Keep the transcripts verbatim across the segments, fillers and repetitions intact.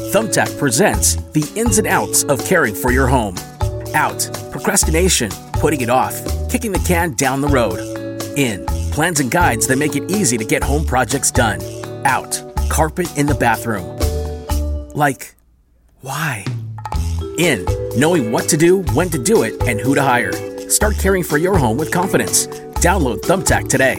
Thumbtack presents the ins and outs of caring for your home. Out, procrastination, putting it off, kicking the can down the road. In, plans and guides that make it easy to get home projects done. Out, carpet in the bathroom. Like, why? In, knowing what to do, when to do it, and who to hire. Start caring for your home with confidence. Download Thumbtack today.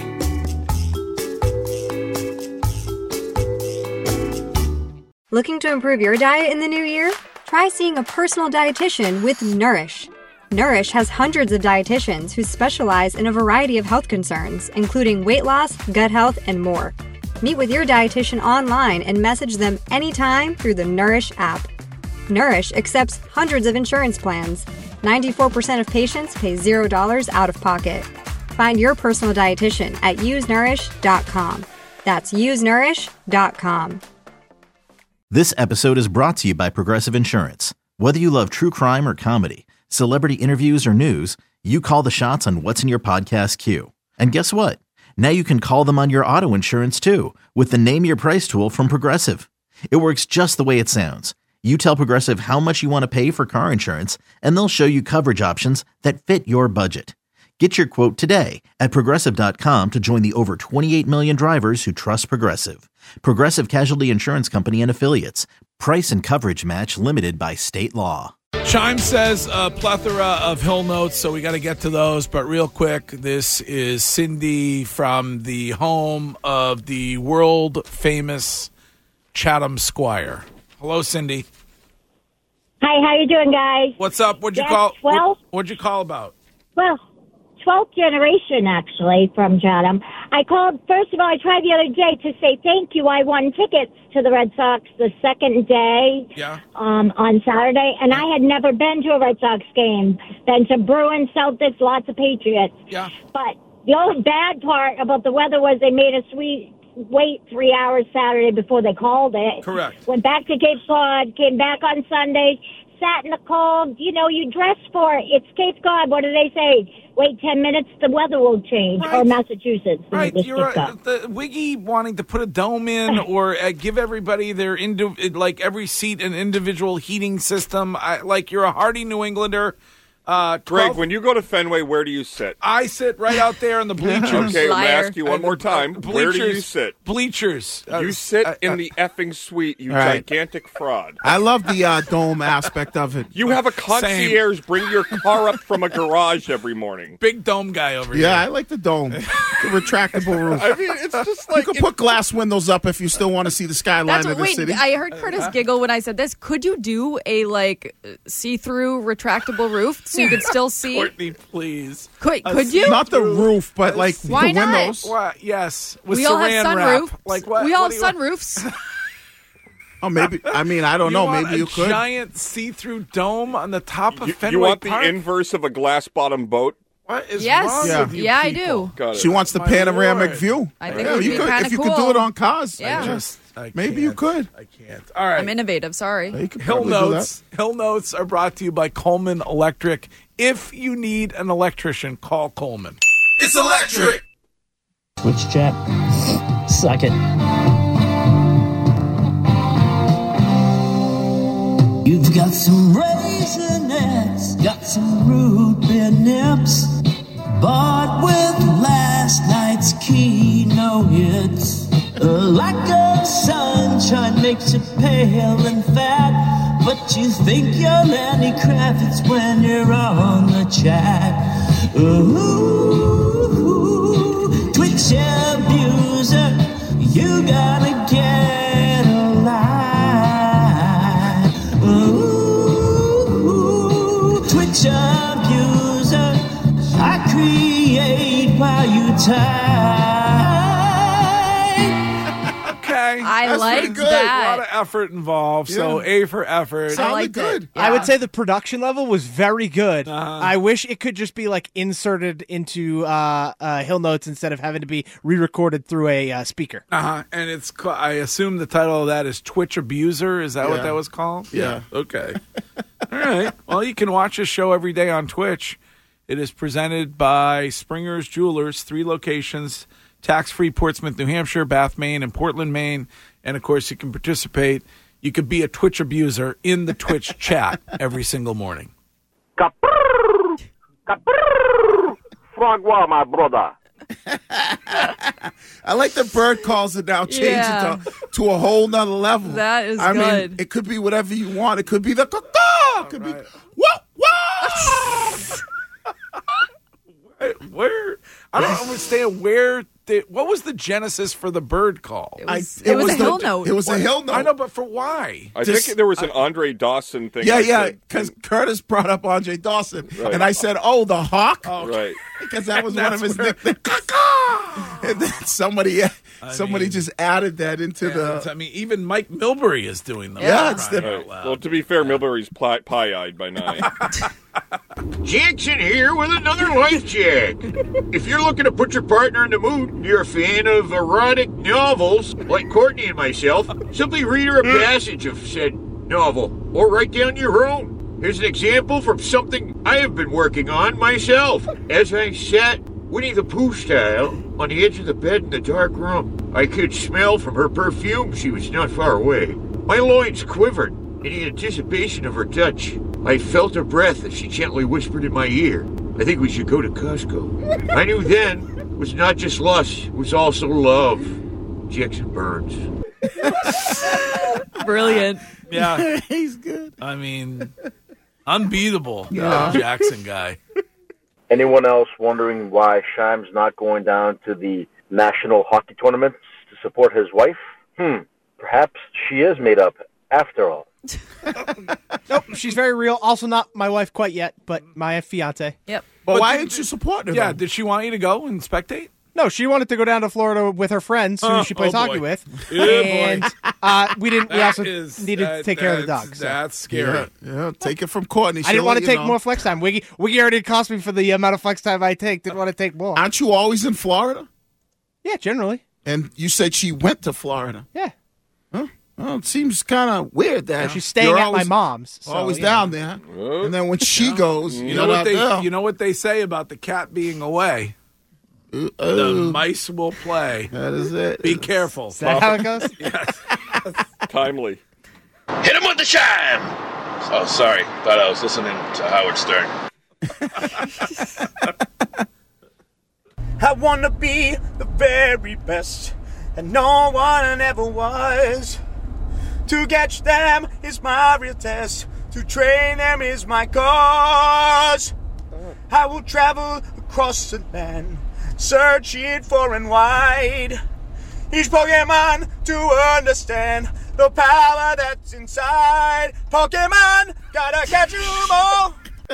Looking to improve your diet in the new year? Try seeing a personal dietitian with Nourish. Nourish has hundreds of dietitians who specialize in a variety of health concerns, including weight loss, gut health, and more. Meet with your dietitian online and message them anytime through the Nourish app. Nourish accepts hundreds of insurance plans. ninety-four percent of patients pay zero dollars out of pocket. Find your personal dietitian at use nourish dot com. That's use nourish dot com. This episode is brought to you by Progressive Insurance. Whether you love true crime or comedy, celebrity interviews or news, you call the shots on what's in your podcast queue. And guess what? Now you can call them on your auto insurance too with the Name Your Price tool from Progressive. It works just the way it sounds. You tell Progressive how much you want to pay for car insurance, and they'll show you coverage options that fit your budget. Get your quote today at Progressive dot com to join the over twenty-eight million drivers who trust Progressive. Progressive Casualty Insurance Company and Affiliates. Price and coverage match limited by state law. Chime says a plethora of Hill notes, so we got to get to those. But real quick, this is Cindy from the home of the world-famous Chatham Squire. Hello, Cindy. Hi, how you doing, guys? What's up? What'd you That's call? twelve? What, what'd you call about? Well, twelfth generation, actually, from Chatham. I called, first of all, I tried the other day to say thank you. I won tickets to the Red Sox the second day Yeah. um, on Saturday, and I had never been to a Red Sox game. Been to Bruins, Celtics, lots of Patriots. Yeah. But the only bad part about the weather was they made us we wait three hours Saturday before they called it. Correct. Went back to Cape Cod, came back on Sunday, sat in the cold. You know, you dress for it. It's Cape Cod. What do they say? Wait ten minutes, the weather will change. Right. Or Massachusetts. Right, This you're Cape Cod. right. The Wiggy wanting to put a dome in or uh, give everybody their indi- like every seat an individual heating system. I, like you're a hardy New Englander. Uh, Greg, when you go to Fenway, where do you sit? I sit right out there in the bleachers. Okay, let me Liar. ask you one more time. Uh, Where do you bleachers. sit? Bleachers. Uh, You sit uh, in uh, the effing suite, you All right. gigantic fraud. I love the uh, dome aspect of it. You have a concierge bring your car up from a garage every morning. big dome guy over Yeah, I here. like the dome. The retractable roof. I mean, it's just You like... can put glass windows up if you still want to see the skyline That's of the wait. city. I heard Curtis giggle when I said this. Could you do a like see-through retractable roof so you could still see? Courtney, please. Could could you? Not the roof, but like Why the not? windows. Well, yes, with we all saran have wrap. sunroof. Like what? We all what have do you- sunroofs. Oh, maybe. I mean, I don't You know. want Maybe a you could. giant see-through dome on the top of You, Fenway you want Park? the inverse of a glass-bottom boat? What is Yes. wrong Yeah. with you Yeah, I people? do. Got it. She wants the My panoramic Lord. view. I think yeah, it would you be could kinda if you cool. could do it on cars. Yeah. I Just, just I maybe you can't. could. I can't. All right. I'm innovative. Sorry. You could Hill probably do Notes. Hill Notes are brought to you by Coleman Electric. If you need an electrician, call Coleman. It's electric. Which chat? Suck it. You've got some raisinets, got some root beer nips, bought with last night's keynote hits. A lack of sunshine makes you pale and fat, but you think you're Lenny Kravitz when you're on the chat. Ooh, Twitch abuser, you gotta get a life. Ooh, Twitch abuser, I create while you type. Okay. I That's liked pretty good. A that. lot of effort involved, so A for effort. Sounded liked good. it. I would Yeah. say the production level was very good. Uh-huh. I wish it could just be like inserted into uh, uh, Hill Notes instead of having to be re-recorded through a uh, speaker. Uh-huh. And it's, ca- I assume the title of that is Twitch Abuser. Is that what Yeah. that was called? Yeah. Okay. All right. Well, you can watch this show every day on Twitch. It is presented by Springer's Jewelers, three locations, tax-free Portsmouth, New Hampshire, Bath, Maine, and Portland, Maine. And, of course, you can participate you could be a Twitch abuser in the Twitch chat every single morning. Caprrr, caprrr, Francois, my brother. I like the bird calls it now. Change Yeah. it to, to a whole nother level. That is I good. mean, it could be whatever you want. It could be the caw. It could be whoa whoa. Where I don't understand where the, what was the genesis for the bird call? It was, I- it was a the- hill note. It was a hill note. I know, but for why? I Just- think there was an Andre Dawson thing. Yeah, I yeah, said. because Curtis brought up Andre Dawson, Right. and I said, "Oh, the hawk," Right. because that was And one of that's his where- nicknames. Caw-caw! And then somebody, somebody mean- just added that into Yeah, the. I mean, even Mike Milbury is doing them. Yeah, it's the- Right. Well, to be fair, Milbury's pie- pie-eyed by nine. Jackson here with another life check. If you're looking to put your partner in the mood, you're a fan of erotic novels like Courtney and myself, simply read her a passage of said novel or write down your own. Here's an example from something I have been working on myself. As I sat Winnie the Pooh style on the edge of the bed in the dark room, I could smell from her perfume she was not far away. My loins quivered in the anticipation of her touch. I felt her breath as she gently whispered in my ear, "I think we should go to Costco." I knew then it was not just lust, it was also love. Jackson Burns. Brilliant. Yeah, He's good. I mean, unbeatable Yeah. Jackson guy. Anyone else wondering why Shime's not going down to the national hockey tournaments to support his wife? Hmm, perhaps she is made up after all. Nope, she's very real. Also not my wife quite yet, but my fiance. Yep. But, But why did- didn't you support her? Yeah, though? did she want you to go and spectate? No, she wanted to go down to Florida with her friends who Oh, she plays oh, hockey boy. with. Yeah, boy. and uh, we didn't. We That also is- needed to that- take care of the that's- dog. So. That's scary. Yeah, yeah, take it from Courtney. I didn't She'll want let to you take know. more flex time. Wiggy, Wiggy already cost me for the amount of flex time I take. Didn't want to take more. Aren't you always in Florida? Yeah, generally. And you said she went to Florida. Yeah. Huh? Well, it seems kind of weird that Yeah, she's staying you're at always, my mom's. So, always you know. down there, and then when she goes, You you're know not what they there. you know what they say about the cat being away? Uh, The mice will play. That is it. Be careful. Is that how it goes? Timely. Hit him with the shine! Oh, sorry. Thought I was listening to Howard Stern. I wanna be the very best, and no one ever was. To catch them is my real test, to train them is my cause. I will travel across the land, searching far and wide. Each Pokemon to understand the power that's inside. Pokemon, gotta catch 'em all.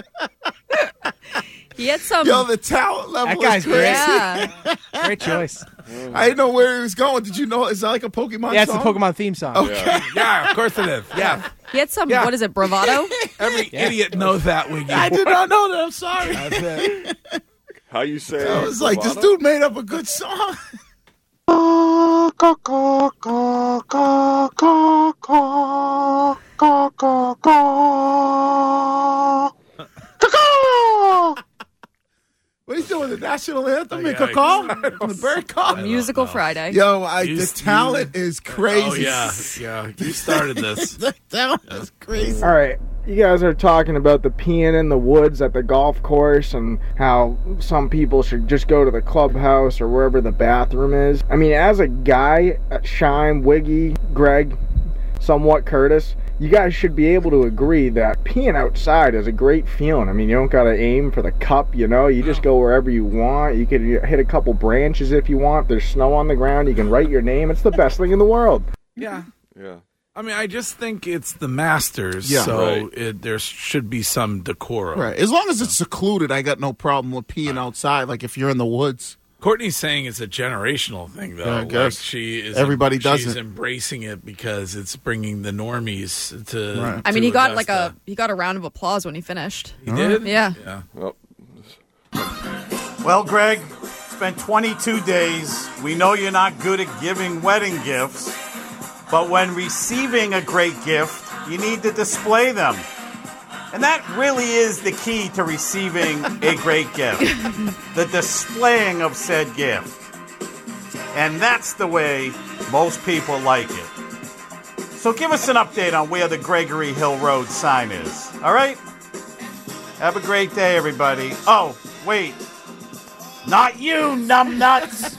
He had some. Yo, the talent level That guy's is crazy. Yeah. Great choice. I didn't know where he was going. Did you know? Is that like a Pokemon Yeah, it's song? the Pokemon theme song. Okay. Yeah, of course it is. Yeah. He had some. Yeah. What is it? Bravado. Every idiot knows that, Wiggy. I did not know that. I'm sorry. That's it. How you say? I was like, this bravado? dude made up a good song. What are you doing? The national anthem in Okay. call? The bird call? Musical Friday. Yo, I, You- the talent is crazy. Oh yeah, yeah. You started this. The talent is crazy. All right, you guys are talking about the peeing in the woods at the golf course and how some people should just go to the clubhouse or wherever the bathroom is. I mean, as a guy, Shime, Wiggy, Greg, somewhat Curtis, you guys should be able to agree that peeing outside is a great feeling. I mean, you don't got to aim for the cup, you know? You just go wherever you want. You can hit a couple branches if you want. There's snow on the ground. You can write your name. It's the best thing in the world. Yeah. Yeah. I mean, I just think it's the Masters, Yeah. so Right. it, there should be some decorum. Right. As long as it's secluded, I got no problem with peeing outside, like if you're in the woods. Courtney's saying it's a generational thing, though. Yeah, I Like guess. she is. Everybody does she's it. embracing it because it's bringing the normies to. Right. I mean, to he got like Augusta. a he got a round of applause when he finished. He did. Yeah. Yeah. Well, Well, Greg, it's been twenty-two days. We know you're not good at giving wedding gifts, but when receiving a great gift, you need to display them. And that really is the key to receiving a great gift, the displaying of said gift. And that's the way most people like it. So give us an update on where the Gregory Hill Road sign is, all right? Have a great day, everybody. Oh, wait. Not you, numbnuts.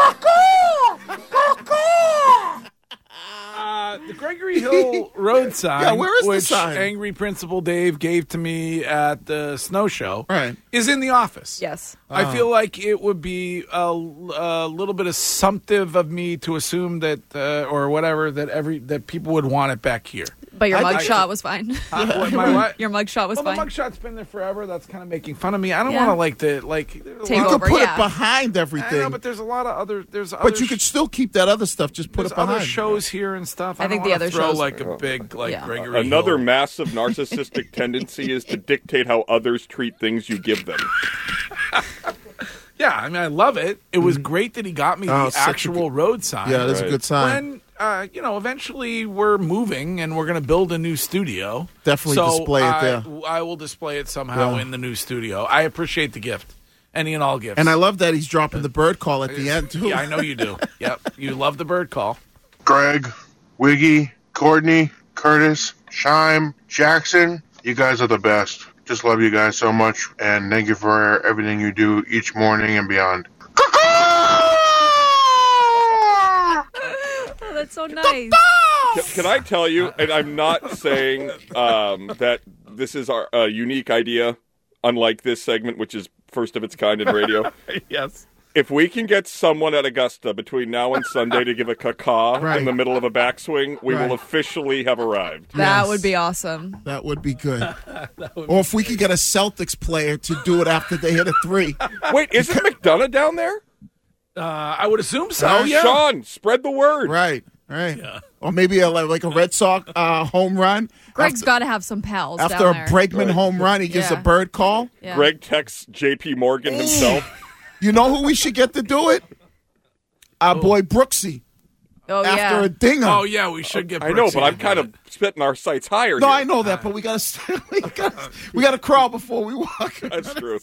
Uh, the Gregory Hill Road sign, Yeah, where is the which sign? Angry Principal Dave gave to me at the snow show, Right. is in the office. Yes. I feel like it would be a, a little bit assumptive of me to assume that, uh, or whatever, that every that people would want it back here. But your I- mug I- shot was fine. Uh, what, my what? Your mug shot was well, fine. the mugshot's been there forever. That's kind of making fun of me. I don't Yeah. want to like the like. there's a Take lot You of- could put yeah. it behind everything. I know, but there's a lot of other. There's other But you sh- could still keep that other stuff. Just put there's it behind. other shows here and stuff. I I, think don't the wanna other throw shows- like a big like Yeah. Gregory Another Hill. massive narcissistic tendency is to dictate how others treat things you give them. Yeah, I mean, I love it. It was great that he got me Oh, the such a actual road sign. Yeah, that's a Right. good sign. When uh, you know, eventually we're moving and we're going to build a new studio. Definitely so display it I, there. I will display it somehow Yeah. in the new studio. I appreciate the gift, any and all gifts. And I love that he's dropping the bird call at the end too. Yeah, I know you do. Yep, you love the bird call. Greg, Wiggy, Courtney, Curtis, Shime, Jackson, you guys are the best. Just love you guys so much, and thank you for everything you do each morning and beyond. Oh, that's so nice. Can, can I tell you, and I'm not saying um, that this is our uh, unique idea, unlike this segment, which is first of its kind in radio. Yes. If we can get someone at Augusta between now and Sunday to give a caca Right. in the middle of a backswing, we Right. will officially have arrived. That Yes. would be awesome. That would be good. Or if we could get a Celtics player to do it after they hit a three. Wait, isn't McDonough down there? Uh, I would assume so. Uh, yeah. Sean, spread the word. Right, right. Or maybe a, like a Red Sox uh, home run. Greg's after, got to have some pals after down a there. Bregman home run, he gives Yeah. a bird call. Yeah. Greg texts J P Morgan himself. You know who we should get to do it? Our boy Brooksy. Oh, after yeah. a dinger. Oh yeah, we should get. I know, Brooksy but to I'm do kind it. of spitting our sights higher No, here. I know that, but we gotta we gotta we gotta crawl before we walk. That's true.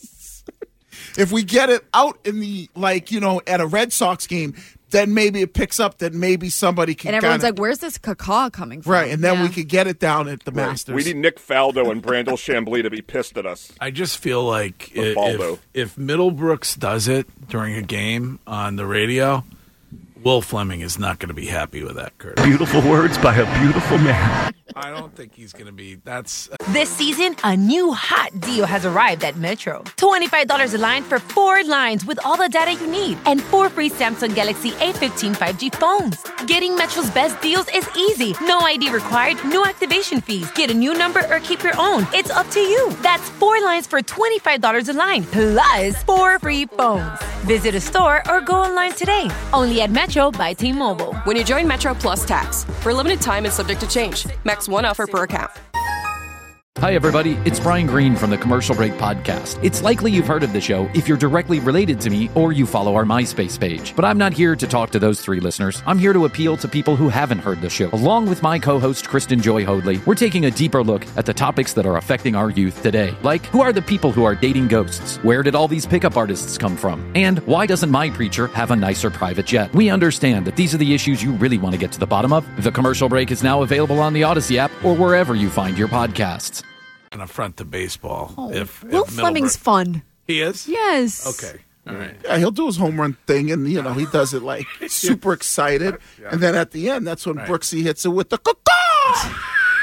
If we get it out in the like, you know, at a Red Sox game, then maybe it picks up. Then maybe somebody can. And everyone's kinda, like, "Where's this caca coming from?" right, and then Yeah. we could get it down at the Masters. We need Nick Faldo and Brandel Chambly to be pissed at us. I just feel like i- Baldo. if, if Middlebrooks does it during a game on the radio, Will Fleming is not going to be happy with that, Curtis. Beautiful words by a beautiful man. I don't think he's going to be. That's This season, a new hot deal has arrived at Metro. twenty-five dollars a line for four lines with all the data you need and four free Samsung Galaxy A fifteen five G phones. Getting Metro's best deals is easy. No I D required, no activation fees. Get a new number or keep your own. It's up to you. That's four lines for twenty-five dollars a line, plus four free phones. Visit a store or go online today. Only at Metro by T-Mobile. When you join Metro Plus Tax, for a limited time and subject to change. Max one offer per account. Hi, everybody. It's Brian Green from the Commercial Break Podcast. It's likely you've heard of the show if you're directly related to me or you follow our MySpace page. But I'm not here to talk to those three listeners. I'm here to appeal to people who haven't heard the show. Along with my co-host, Kristen Joy Hoadley, we're taking a deeper look at the topics that are affecting our youth today. Like, who are the people who are dating ghosts? Where did all these pickup artists come from? And why doesn't my preacher have a nicer private jet? We understand that these are the issues you really want to get to the bottom of. The Commercial Break is now available on the Odyssey app or wherever you find your podcasts. an affront to baseball. Oh, if Will if Fleming's Middlebrooks- fun. He is. Yes. Okay. All right. Yeah, he'll do his home run thing, and you know he does it like super excited, Yeah. and then at the end, that's when Right. Brooksy hits it with the caw.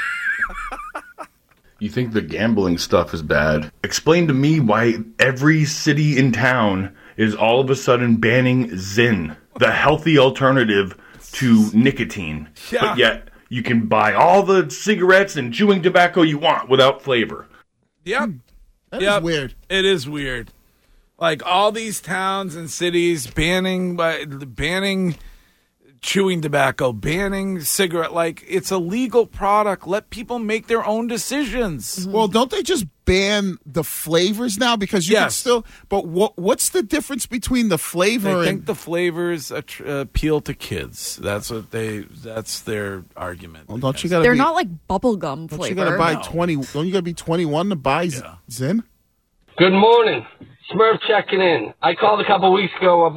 You think the gambling stuff is bad? Explain to me why every city in town is all of a sudden banning Zyn, the healthy alternative to nicotine. Yeah. But yet you can buy all the cigarettes and chewing tobacco you want without flavor. Yep. That is Yep. weird. It is weird. Like all these towns and cities banning, but banning chewing tobacco, banning cigarette. Like it's a legal product. Let people make their own decisions. Well, don't they just ban the flavors now? Because you can Yes. still. But what what's the difference between the flavor They and think the flavors attr- appeal to kids. That's what they. That's their argument. Well, don't you gotta They're be, not like bubblegum Don't flavor. you gotta buy No. twenty? Don't you gotta be twenty-one to buy Z- Zyn? Good morning. Smurf checking in. I called a couple weeks ago about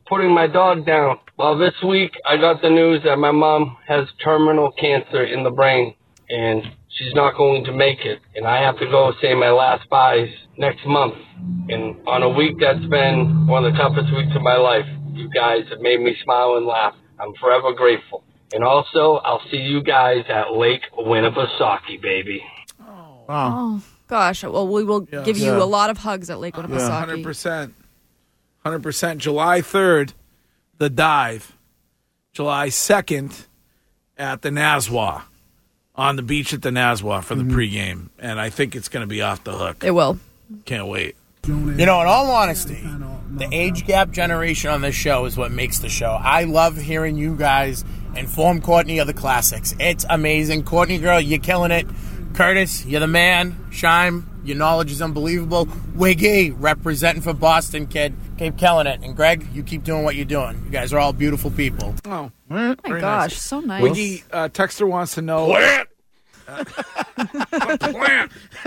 putting my dog down. Well, this week I got the news that my mom has terminal cancer in the brain, and she's not going to make it. And I have to go say my last byes next month. And on a week that's been one of the toughest weeks of my life, you guys have made me smile and laugh. I'm forever grateful. And also, I'll see you guys at Lake Winnipesaukee, baby. Oh, gosh. Well, we will Yeah. give you Yeah. a lot of hugs at Lake Winnipesaukee. one hundred percent. one hundred percent. July third, the dive. July second at the Nazwa, on the beach at the Nazwa for the pregame. And I think it's going to be off the hook. It will. Can't wait. You know, in all honesty, the age gap generation on this show is what makes the show. I love hearing you guys inform Courtney of the classics. It's amazing. Courtney, girl, you're killing it. Curtis, you're the man. Shime, your knowledge is unbelievable. Wiggy, representing for Boston, kid. Keep killing it. And Greg, you keep doing what you're doing. You guys are all beautiful people. Oh, my gosh, so nice. Wiggy, uh, Texter wants to know. Plant! Uh, plant!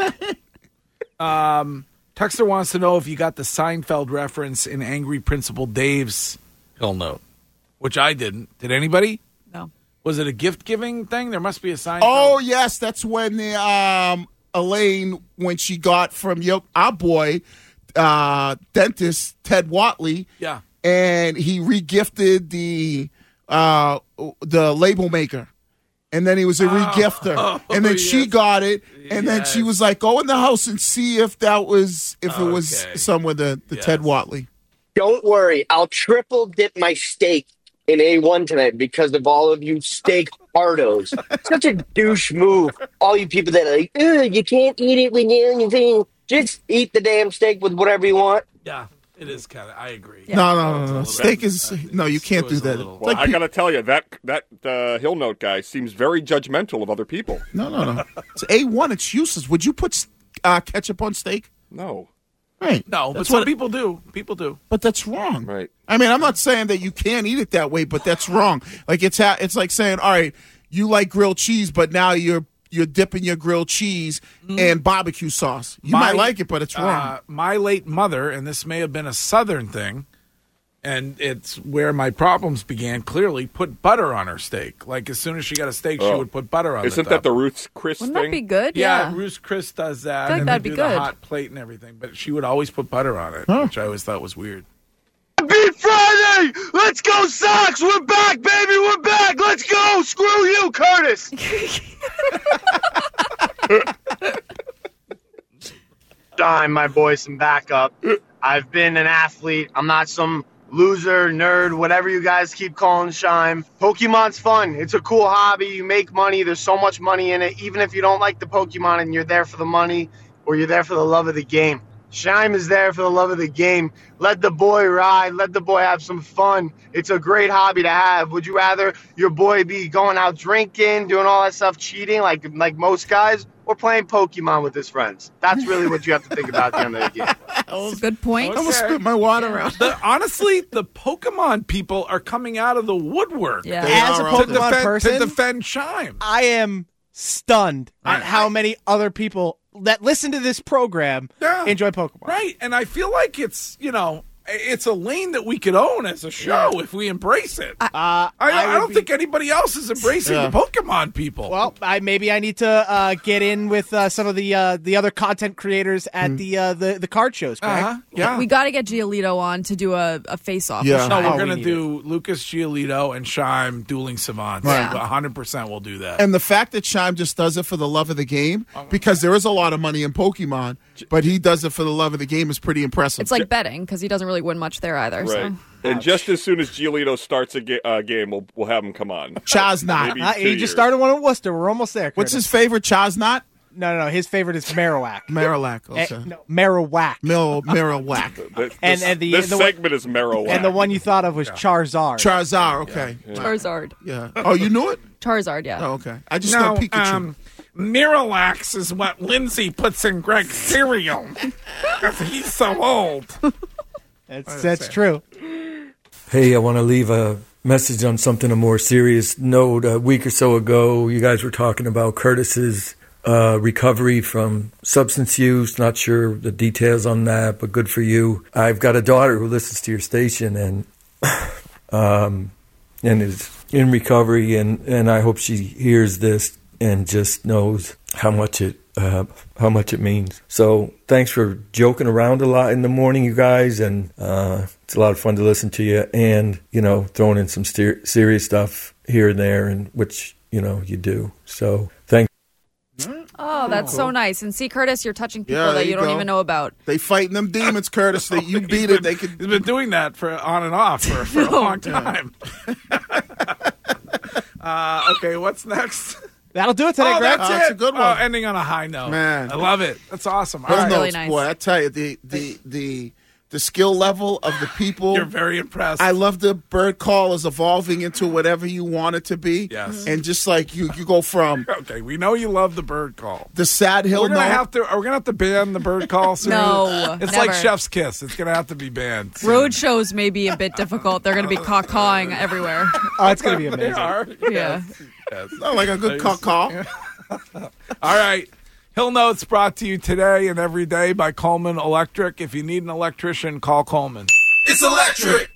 um, Texter wants to know if you got the Seinfeld reference in Angry Principal Dave's Hill Note, which I didn't. Did anybody? No. Was it a gift-giving thing? There must be a Seinfeld. Oh, yes. That's when the um, Elaine, when she got from your, our boy, uh, dentist, Ted Watley. Yeah. And he regifted the uh, the label maker. And then he was a regifter. Oh, and then yes. she got it. And then she Yes. was like, go in the house and see if that was, if it was Okay. somewhere the, the Ted Watley. Don't worry. I'll triple dip my steak in A one tonight because of all of you steak hardos. Such a douche move. All you people that are like, ugh, you can't eat it with anything. Just eat the damn steak with whatever you want. Yeah, it is kind of. I agree. No, no, no, no. Steak is, no, you can't do that. Well, Like I pe- got to tell you, that that uh, Hill Note guy seems very judgmental of other people. No, no, no. It's A one. It's useless. Would you put uh, ketchup on steak? No. Right. No, but That's some what- people do. People do. But that's wrong. Right. I mean, I'm not saying that you can't eat it that way, but that's wrong. Like it's ha- it's like saying, all right, you like grilled cheese, but now you're you're dipping your grilled cheese in barbecue sauce. You My- might like it, but it's wrong. Uh, my late mother, and this may have been a Southern thing, and it's where my problems began, clearly put butter on her steak. Like, as soon as she got a steak, she Oh. would put butter on Isn't the that top. the Ruth's Chris Wouldn't thing? that be good? Yeah, Yeah. Ruth's Chris does that. I think and that'd they be do good. the hot plate and everything, but she would always put butter on it, which I always thought was weird. Beat Friday! Let's go, Sox! We're back, baby! We're back! Let's go! Screw you, Curtis! Dime, my boy, some backup. I've been an athlete. I'm not some loser, nerd, whatever you guys keep calling Shime. Pokemon's fun. It's a cool hobby. You make money. There's so much money in it. Even if you don't like the Pokemon and you're there for the money or you're there for the love of the game. Shime is there for the love of the game. Let the boy ride. Let the boy have some fun. It's a great hobby to have. Would you rather your boy be going out drinking, doing all that stuff, cheating like like most guys, or playing Pokemon with his friends? That's really what you have to think about at the end of the game. That's a good point. I almost spit my water out. The, honestly, the Pokemon people are coming out of the woodwork. Yeah. They As a are out Pokemon there. defend, person, to defend Shime. I am stunned at how many other people that listen to this program Yeah. enjoy Pokemon. Right, and I feel like it's, you know, it's a lane that we could own as a show if we embrace it. I, Uh, I, I, would don't be- think anybody else is embracing Yeah. the Pokemon people. Well, I maybe I need to uh, get in with uh, some of the uh, the other content creators at the uh, the the card shows. Greg. uh-huh, yeah. We got to get Giolito on to do a, a face off. Yeah. no, Oh, we're we going to need do Lucas Giolito and Shime dueling savants. Right. one hundred percent we'll do that. And the fact that Shime just does it for the love of the game, because there is a lot of money in Pokemon, but he does it for the love of the game is pretty impressive. It's like betting because he doesn't really win much there either. Right. So. And just as soon as Giolito starts a ga- uh, game, we'll we'll have him come on. Chaznot. Maybe Uh, two he just years. started one at Worcester. We're almost there. What's Curtis. his favorite? Chaznot? No, no, no. His favorite is Marowak. Marillac. Eh, Okay. no, Marowak. Mil Marillac. This, And- this- and the- this the one- segment is Marrow. And the one you thought of was Charizard. Charizard. Okay. Charizard. Yeah. Oh, you knew it? Charizard, yeah. Oh, okay. I just no, know Pikachu. um, Miralax is what Lindsay puts in Greg's cereal because he's so old. That's, that's true. Hey, I want to leave a message on something a more serious note. A week or so ago, you guys were talking about Curtis's uh, recovery from substance use. Not sure the details on that, but good for you. I've got a daughter who listens to your station, and um, and is in recovery, and, and I hope she hears this and just knows how much it uh, how much it means. So thanks for joking around a lot in the morning, you guys, and uh, it's a lot of fun to listen to you, and you know, throwing in some ser- serious stuff here and there, and which you know you do. So thanks. Oh, that's so nice. And see, Curtis, you're touching people Yeah, there that you, you don't go. even know about. They fighting them demons, Curtis. That you beat it. They could. He's been doing that for on and off for, for a long time. uh, okay, what's next? That'll do it today, oh, Greg. That's Oh, it. that's a good one. Oh, ending on a high note. Man. I love it. That's awesome. All Hill right. Notes, really nice. boy, I tell you, the the the the skill level of the people. You're very impressed. I love the bird call is evolving into whatever you want it to be. Yes. And just like you, you go from Okay, we know you love the bird call. the sad hill We're gonna note. have to. Are we gonna have to ban the bird call soon? No, it's never. like Chef's Kiss. It's gonna have to be banned. soon. Road shows may be a bit difficult. They're going to be caw-cawing everywhere. Oh, it's going to be They amazing. are. Yeah. Yes. Oh, like a good call. call. All right. Hill Notes brought to you today and every day by Coleman Electric. If you need an electrician, call Coleman. It's electric.